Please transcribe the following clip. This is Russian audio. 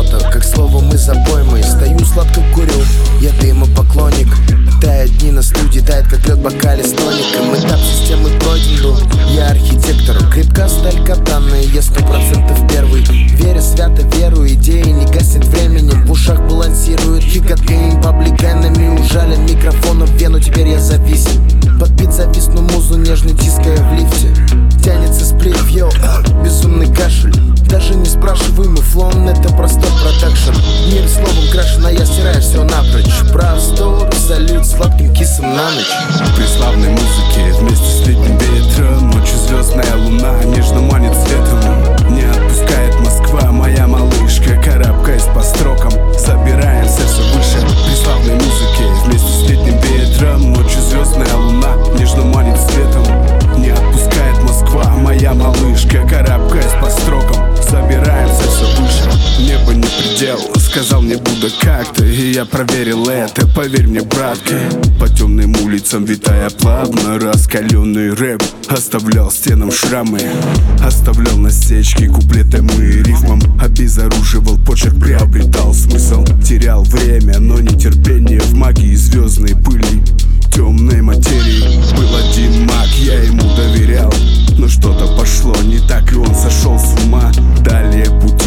нота, как слово мы за поймой. Стою, сладко курю, я дыма поклонник. Тает дни на студии, тает как лед в бокале с тоником. Этап системы пройден был, я архитектор. Крепка сталь катанная, я 100% первый. Веря свято, верую, идеи не гаснет временем. В ушах балансирует хикотейн, пабликайнами ужален микрофоном в вену, теперь я зависим. Подбит зависну музу, нежно тиская в лифте. Тянется сплив, йоу, безумный кашель. Даже не спрашиваемый флон, это простой продакшн. Мир словом крашен, а я стираю все напрочь. Простор, салют сладким кисом на ночь. При славной музыке вместе с летним ветром, ночью звездная луна нежно манит светом. Не отпускает Москва, моя малышка, карабкаясь по строкам, собираемся все выше. При славной музыке вместе с летним ветром, ночью звездная луна нежно манит светом. Не отпускает Москва, моя малышка, карабкаясь по строкам, собираемся все выше. Небо не предел, сказал мне Будда как-то, и я проверил это, поверь мне, братка. По темным улицам витая плавно, раскаленный рэп оставлял стенам шрамы, оставлял насечки куплетом и рифмом, обезоруживал почерк, приобретал смысл. Терял время, но не терпение в магии звездной пыли, темной материи. Был один маг, я ему доверял, но что-то пошло не так, и он сошел с ума. Далее путь